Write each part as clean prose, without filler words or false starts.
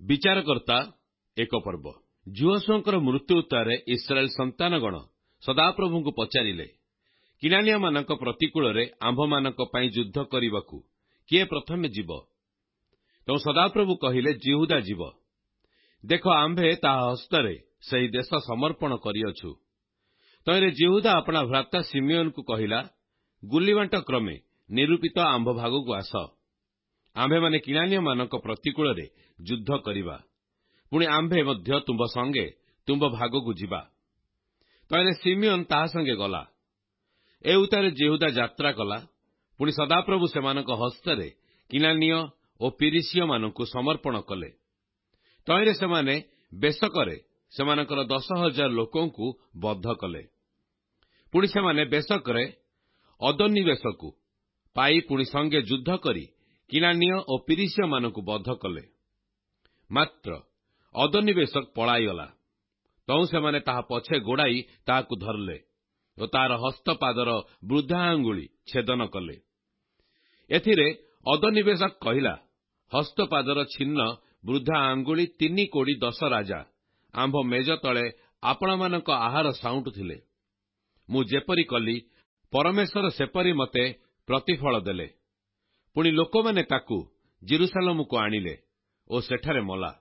ବିଚାରକର୍ତ୍ତା ଏକ ପର୍ବ। ଯହୋଶୁଆଙ୍କର ମୃତ୍ୟୁ ଉତ୍ତାରେ ଇସ୍ରାଏଲ ସନ୍ତାନଗଣ ସଦାପ୍ରଭୁଙ୍କୁ ପଚାରିଲେ, କିନାନିଆମାନଙ୍କ ପ୍ରତିକୂଳରେ ଆମ୍ଭମାନଙ୍କ ପାଇଁ ଯୁଦ୍ଧ କରିବାକୁ କିଏ ପ୍ରଥମେ ଯିବ? ତେଣୁ ସଦାପ୍ରଭୁ କହିଲେ, ଜିହୁଦା ଯିବ। ଦେଖ, ଆମ୍ଭେ ତାହା ହସ୍ତରେ ସେହି ଦେଶ ସମର୍ପଣ କରିଅଛୁ। ତହିଁରେ ଜିହୁଦା ଆପଣା ଭ୍ରାତା ସିମିଓନକୁ କହିଲା, ଗୁଲିବାଣ୍ଟ କ୍ରମେ ନିରୂପିତ ଆମ୍ଭ ଭାଗକୁ ଆସ। ଆମ୍ଭେମାନେ କିନାନିଆମାନଙ୍କ ପ୍ରତିକୂଳରେ ଯୁଦ୍ଧ କରିବା। ପୁଣି ଆମ୍ଭେ ମଧ୍ୟ ତୁମ୍ଭ ସଙ୍ଗେ ତୁମ୍ଭ ଭାଗକୁ ଯିବା। ତହିଁରେ ସିମିଓନ ତାହା ସଙ୍ଗେ ଗଲା। ଏ ଉତ୍ତାରେ ଜିହୁଦା ଯାତ୍ରା କଲା। ପୁଣି ସଦାପ୍ରଭୁ ସେମାନଙ୍କ ହସ୍ତରେ କିନାନୀୟ ଓ ପିରିସିୟମାନଙ୍କୁ ସମର୍ପଣ କଲେ। ତହିଁରେ ସେମାନେ ବେଶକରେ ସେମାନଙ୍କର 10,000 ଲୋକଙ୍କୁ ବଦ୍ଧ କଲେ। ପୁଣି ସେମାନେ ବେଶକରେ ଅଦୋନିବେଶକୁ ପାଇ ପୁଣି ସଙ୍ଗେ ଯୁଦ୍ଧ କରି କିନାନୀୟ ଓ ପିରିସିୟମାନଙ୍କୁ ବଦ୍ଧ କଲେ। ମାତ୍ର ଅଦୋନିବେଶକ ପଳାଇଗଲା। ତହୁଁ ସେମାନେ ତାହା ପଛେ ଗୋଡ଼ାଇ ତାହାକୁ ଧରିଲେ ଓ ତାହାର ହସ୍ତପାଦର ବୃଦ୍ଧା ଆଙ୍ଗୁଳି ଛେଦନ କଲେ। ଏଥିରେ ଅଦୋନିବେଶକ କହିଲା, ହସ୍ତପାଦର ଛିନ୍ନ ବୃଦ୍ଧା ଆଙ୍ଗୁଳି 3 କୋଡ଼ି 10 ରାଜା ଆମ୍ଭ ମେଜ ତଳେ ଆପଣମାନଙ୍କ ଆହାର ସାଉଁଟୁଥିଲେ। ମୁଁ ଯେପରି କଲି, ପରମେଶ୍ୱର ସେପରି ମୋତେ ପ୍ରତିଫଳ ଦେଲେ। ପୁଣି ଲୋକମାନେ ତାକୁ ଜେରୁସାଲେମକୁ ଆଣିଲେ ଓ ସେଠାରେ ମଲା।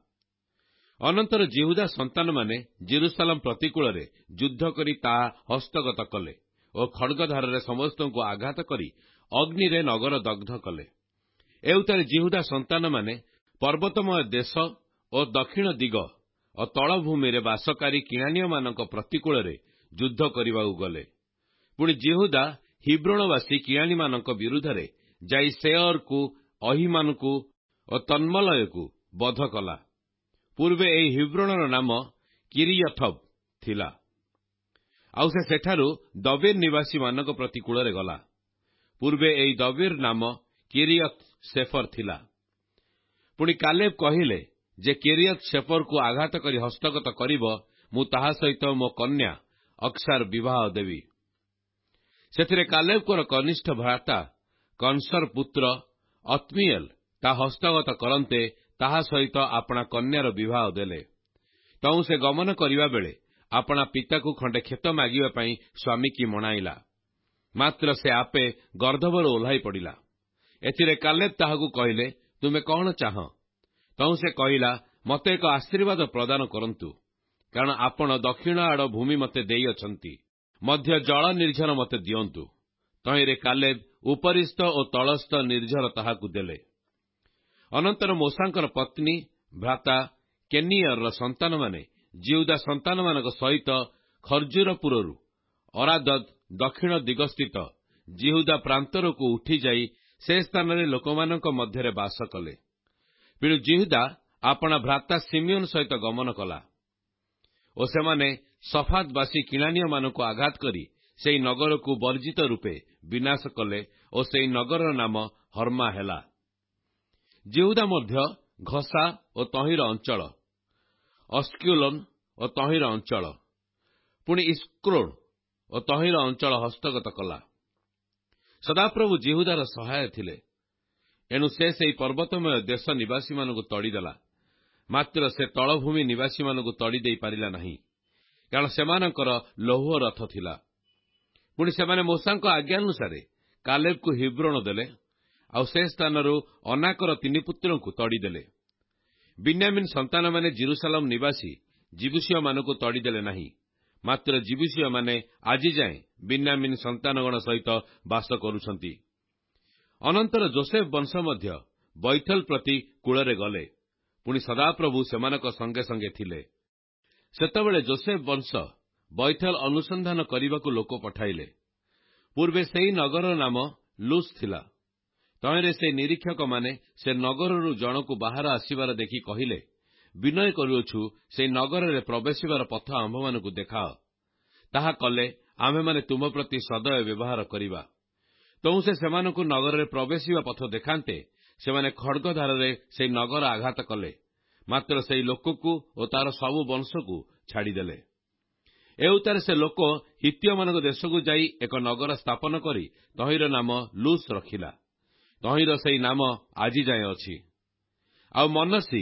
ଅନନ୍ତର ଜିହୁଦା ସନ୍ତାନମାନେ ଜେରୁସାଲେମ ପ୍ରତିକୂଳରେ ଯୁଦ୍ଧ କରି ତାହା ହସ୍ତଗତ କଲେ ଓ ଖଡ୍ଗଧାରରେ ସମସ୍ତଙ୍କୁ ଆଘାତ କରି ଅଗ୍ନିରେ ନଗର ଦଗ୍ଧ କଲେ। ଏ ଉତ୍ତାରେ ଜିହୁଦା ସନ୍ତାନମାନେ ପର୍ବତମୟ ଦେଶ ଓ ଦକ୍ଷିଣ ଦିଗ ଓ ତଳଭୂମିରେ ବାସକାରୀ କିଣାନୀୟମାନଙ୍କ ପ୍ରତିକୂଳରେ ଯୁଦ୍ଧ କରିବାକୁ ଗଲେ। ପୁଣି ଜିହୁଦା ହିବ୍ରୋଣବାସୀ କିଣାନୀମାନଙ୍କ ବିରୁଦ୍ଧରେ ଯାଇ ସେୟରକୁ, ଅହିମାନଙ୍କୁ ଓ ତନ୍ମଲୟକୁ ବଧ କଲା। ପୂର୍ବେ ଏହି ହିବ୍ରୋଣର ନାମ କିରିୟଥବ ଥିଲା। ଆଉ ସେ ସେଠାରୁ ଦବୀର ନିବାସୀମାନଙ୍କ ପ୍ରତିକୂଳରେ ଗଲା। ପୂର୍ବେ ଏହି ଦବୀର ନାମ କିରିୟଥ ସେଫର ଥିଲା। ପୁଣି କାଲେବ କହିଲେ ଯେ କିରିୟଥ ସେଫରକୁ ଆଘାତ କରି ହସ୍ତଗତ କରିବ, ମୁଁ ତାହା ସହିତ ମୋ କନ୍ୟା ଅକ୍ସାର ବିବାହ ଦେବି। ସେଥିରେ କାଲେବଙ୍କର କନିଷ୍ଠ ଭ୍ରାତା କନ୍ସର ପୁତ୍ର ଅତ୍ନିଏଲ ତାହା ହସ୍ତଗତ କରନ୍ତେ ତାହା ସହିତ ଆପଣା କନ୍ୟାର ବିବାହ ଦେଲେ। ତହୁଁ ସେ ଗମନ କରିବା ବେଳେ ଆପଣା ପିତାକୁ ଖଣ୍ଡେ କ୍ଷେତ ମାଗିବା ପାଇଁ ସ୍ୱାମୀକି ମଣାଇଲା। ମାତ୍ର ସେ ଆପେ ଗର୍ଦ୍ଦଭରୁ ଓହ୍ଲାଇ ପଡ଼ିଲା। ଏଥିରେ କାଲେବ ତାହାକୁ କହିଲେ, ତୁମେ କଣ ଚାହଁ? ତହୁଁ ସେ କହିଲା, ମୋତେ ଏକ ଆଶୀର୍ବାଦ ପ୍ରଦାନ କରନ୍ତୁ, କାରଣ ଆପଣ ଦକ୍ଷିଣ ଆଡ଼ ଭୂମି ମୋତେ ଦେଇଅଛନ୍ତି, ମଧ୍ୟ ଜଳ ନିର୍ଝର ମୋତେ ଦିଅନ୍ତୁ। ତହିଁରେ କାଲେବ ଉପରିସ୍ଥ ଓ ତଳସ୍ଥ ନିର୍ଝର ତାହାକୁ ଦେଲେ। ଅନନ୍ତର ମୋଶାଙ୍କର ପତ୍ନୀ ଭ୍ରାତା କେନିୟରର ସନ୍ତାନମାନେ ଜିହୁଦା ସନ୍ତାନମାନଙ୍କ ସହିତ ଖର୍ଜୁରପୁରରୁ ଅରାଦଦ ଦକ୍ଷିଣ ଦିଗସ୍ଥିତ ଜିହୁଦା ପ୍ରାନ୍ତରକୁ ଉଠିଯାଇ ସେ ସ୍ଥାନରେ ଲୋକମାନଙ୍କ ମଧ୍ୟରେ ବାସ କଲେ। ତେଣୁ ଜିହୁଦା ଆପଣା ଭ୍ରାତା ସିମିଓନ ସହିତ ଗମନ କଲା ଓ ସେମାନେ ସଫାତବାସୀ କିଣାନୀୟମାନଙ୍କୁ ଆଘାତ କରି ସେହି ନଗରକୁ ବର୍ଜିତ ରୂପେ ବିନାଶ କଲେ ଓ ସେହି ନଗରର ନାମ ହର୍ମା ହେଲା। ଜିହୁଦା ମଧ୍ୟ ଘସା ଓ ତହିଁର ଅଞ୍ଚଳ, ଅସ୍କେଲୋନ ଓ ତହିଁର ଅଞ୍ଚଳ, ପୁଣି ଇସ୍କ୍ରୋନ ଓ ତହିଁର ଅଞ୍ଚଳ ହସ୍ତଗତ କଲା। ସଦାପ୍ରଭୁ ଜିହୁଦାର ସହାୟ ଥିଲେ। ଏଣୁ ସେ ସେହି ପର୍ବତମୟ ଦେଶ ନିବାସୀମାନଙ୍କୁ ତଡ଼ିଦେଲା। ମାତ୍ର ସେ ତଳଭୂମି ନିବାସୀମାନଙ୍କୁ ତଡ଼ି ଦେଇ ପାରିଲା ନାହିଁ, କାରଣ ସେମାନଙ୍କର ଲୌହ ରଥ ଥିଲା। ପୁଣି ସେମାନେ ମୋଶାଙ୍କ ଆଜ୍ଞାନୁସାରେ କାଲେବକୁ ହିବ୍ରୋଣ ଦେଲେ, ଆଉ ସେ ସ୍ଥାନରୁ ଅନାକର 3 ପୁତ୍ରଙ୍କୁ ତଡ଼ିଦେଲେ। ବିନ୍ୟାମିନ ସନ୍ତାନମାନେ ଜେରୁସାଲେମ ନିବାସୀ ଜିବୁସିୟମାନଙ୍କୁ ତଡ଼ିଦେଲେ ନାହିଁ। ମାତ୍ର ଜିବୁସିୟମାନେ ଆଜିଯାଏଁ ବିନ୍ୟାମିନ ସନ୍ତାନଗଣ ସହିତ ବାସ କରୁଛନ୍ତି। ଅନନ୍ତର ଯୋସେଫ ବଂଶ ମଧ୍ୟ ବୈଥଲ ପ୍ରତି କୂଳରେ ଗଲେ। ପୁଣି ସଦାପ୍ରଭୁ ସେମାନଙ୍କ ସଙ୍ଗେ ସଙ୍ଗେ ଥିଲେ। ସେତେବେଳେ ଯୋସେଫ ବଂଶ ବୈଥଲ ଅନୁସନ୍ଧାନ କରିବାକୁ ଲୋକ ପଠାଇଲେ। ପୂର୍ବେ ସେହି ନଗରର ନାମ ଲୁଜ୍ ଥିଲା। ତହିଁରେ ସେହି ନିରୀକ୍ଷକମାନେ ସେ ନଗରରୁ ଜଣକୁ ବାହାର ଆସିବାର ଦେଖି କହିଲେ, ବିନୟ କରୁଅଛୁ, ସେହି ନଗରରେ ପ୍ରବେଶିବାର ପଥ ଆମ୍ଭମାନଙ୍କୁ ଦେଖାଅ। ତାହା କଲେ ଆମ୍ଭେମାନେ ତୁମ ପ୍ରତି ସଦୟ ବ୍ୟବହାର କରିବା। ତହୁଁ ସେ ସେମାନଙ୍କୁ ନଗରରେ ପ୍ରବେଶିବା ପଥ ଦେଖାନ୍ତେ ସେମାନେ ଖଡ୍ଗଧାରରେ ସେହି ନଗର ଆଘାତ କଲେ। ମାତ୍ର ସେହି ଲୋକକୁ ଓ ତାର ସବୁ ବଂଶକୁ ଛାଡ଼ିଦେଲେ। ଏ ଉତ୍ତାରେ ସେ ଲୋକ ହିତୀୟମାନଙ୍କ ଦେଶକୁ ଯାଇ ଏକ ନଗର ସ୍ଥାପନ କରି ତହିଁର ନାମ ଲୁଜ୍ ରଖିଲା। ତହିଁର ସେହି ନାମ ଆଜି ଯାଏଁ ଅଛି। ଆଉ ମନସ୍ସୀ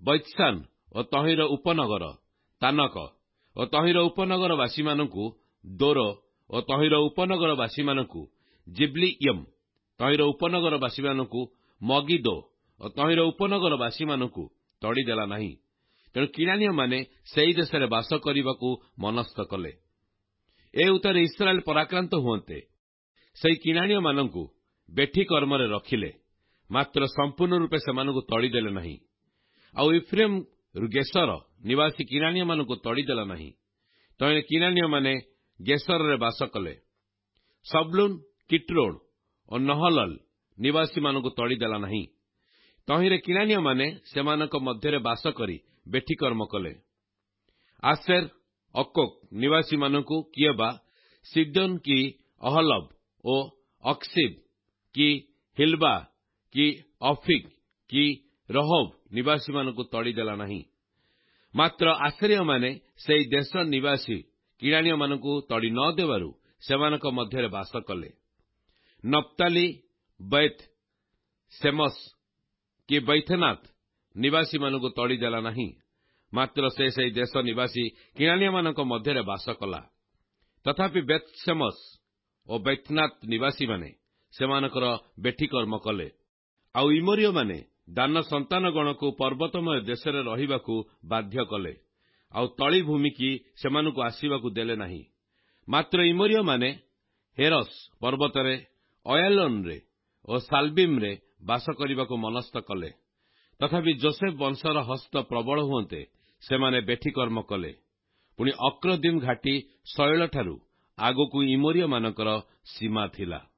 ବୈତ୍ସାନ ଓ ତହିଁର ଉପନଗର, ତାନକ ଓ ତହିଁର ଉପନଗରବାସୀମାନଙ୍କୁ, ଦୋର ଓ ତହିଁର ଉପନଗରବାସୀମାନଙ୍କୁ, ଜିବ୍ଲିୟମ୍ ତହିଁର ଉପନଗରବାସୀମାନଙ୍କୁ, ମଗିଦୋ ଓ ତହିଁର ଉପନଗରବାସୀମାନଙ୍କୁ ତଡ଼ିଦେଲା ନାହିଁ। ତେଣୁ କିଣାନୀୟମାନେ ସେହି ଦେଶରେ ବାସ କରିବାକୁ ମନସ୍ଥ କଲେ। ଏ ଉତ୍ତାରେ ଇସ୍ରାଏଲ ପରାକ୍ରାନ୍ତ ହୁଅନ୍ତେ ସେହି କିଣାନୀୟମାନଙ୍କୁ ବେଠି କର୍ମରେ ରଖିଲେ, ମାତ୍ର ସମ୍ପୂର୍ଣ୍ଣ ରୂପେ ସେମାନଙ୍କୁ ତଡ଼ିଦେଲେ ନାହିଁ। ଆଉ ଇଫ୍ରେମ୍ ଗେସର ନିବାସୀ କିଣାନୀୟମାନଙ୍କୁ ତଡ଼ିଦେଲା ନାହିଁ। ତହିଁରେ କିଣାନୀୟମାନେ ଗେସରରେ ବାସ କଲେ। ସବଲୁନ୍, କିଟ୍ରୋନ୍ ଓ ନହଲଲ୍ ନିବାସୀମାନଙ୍କୁ ତଡ଼ିଦେଲା ନାହିଁ। ତହିଁରେ କିଣାନୀୟମାନେ ସେମାନଙ୍କ ମଧ୍ୟରେ ବାସ କରି ବେଠିକର୍ମ କଲେ। ଆସେର, ଅକୋକ୍ ନିବାସୀମାନଙ୍କୁ କିଏ ବା ସିଡୋନ୍ କି ଅହଲବ ଓ ଅକ୍ସିବ୍ କି ହିଲ୍ବା କି ଅଫିକ୍ କି ରହୋବ ନିବାସୀମାନଙ୍କୁ ତଡ଼ିଦେଲା ନାହିଁ। ମାତ୍ର ଆସେରୀୟମାନେ ସେହି ଦେଶ ନିବାସୀ କିଣାନୀୟମାନଙ୍କୁ ତଡ଼ି ନ ଦେବାରୁ ସେମାନଙ୍କ ମଧ୍ୟରେ ବାସ କଲେ। ନପ୍ତାଲି, ବେଥ୍ ସେମସ୍ କି ବୈଥନାଥ ନିବାସୀମାନଙ୍କୁ ତଡ଼ିଦେଲା ନାହିଁ। ମାତ୍ର ସେ ସେହି ଦେଶ ନିବାସୀ କିଣାନୀୟମାନଙ୍କ ମଧ୍ୟରେ ବାସ କଲା। ତଥାପି ବେଥ୍‌ଶେମସ୍ ଓ ବୈଥନାଥ ନିବାସୀମାନେ ସେମାନଙ୍କର ବେଠିକର୍ମ କଲେ। ଆଉ ଇମୋରୀୟମାନେ ଦାନ ସନ୍ତାନଗଣକୁ ପର୍ବତମୟ ଦେଶରେ ରହିବାକୁ ବାଧ୍ୟ କଲେ, ଆଉ ତଳି ଭୂମିକି ସେମାନଙ୍କୁ ଆସିବାକୁ ଦେଲେ ନାହିଁ। ମାତ୍ର ଇମୋରୀୟମାନେ ହେରସ୍ ପର୍ବତରେ, ଅୟାଲୋନରେ ଓ ସାଲ୍‌ବିମ୍‌ରେ ବାସ କରିବାକୁ ମନସ୍ଥ କଲେ। ତଥାପି ଯୋସେଫ ବଂଶର ହସ୍ତ ପ୍ରବଳ ହୁଅନ୍ତେ ସେମାନେ ବେଠିକର୍ମ କଲେ। ପୁଣି ଅକ୍ରଦିମ୍ ଘାଟି ଶୈଳଠାରୁ ଆଗକୁ ଇମୋରୀୟମାନଙ୍କର ସୀମା ଥିଲା।